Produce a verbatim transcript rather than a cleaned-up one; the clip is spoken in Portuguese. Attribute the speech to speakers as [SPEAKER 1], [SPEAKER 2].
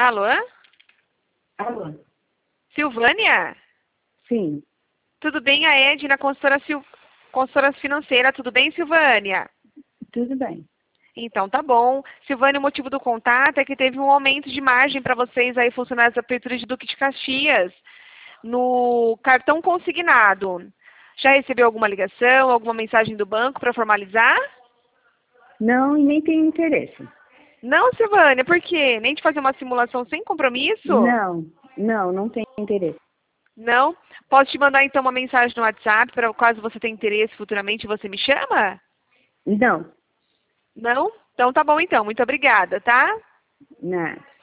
[SPEAKER 1] Alô?
[SPEAKER 2] Alô?
[SPEAKER 1] Silvânia?
[SPEAKER 2] Sim,
[SPEAKER 1] Tudo bem, a Edna, consultora, Sil... consultora financeira. Tudo bem, Silvânia?
[SPEAKER 2] tudo bem.
[SPEAKER 1] Então, tá bom. Silvânia, o motivo do contato é que teve um aumento de margem para vocês aí, funcionários da Prefeitura de Duque de Caxias, no cartão consignado. Já recebeu alguma ligação, alguma mensagem do banco para formalizar?
[SPEAKER 2] Não, e nem tenho interesse.
[SPEAKER 1] Não, Silvânia, por quê? Nem de fazer uma simulação sem compromisso?
[SPEAKER 2] Não, não, não tenho interesse.
[SPEAKER 1] Não? Posso te mandar então uma mensagem no WhatsApp para caso você tenha interesse futuramente você me chama?
[SPEAKER 2] Não,
[SPEAKER 1] Não? Então tá bom então. Muito obrigada, tá?
[SPEAKER 2] nada.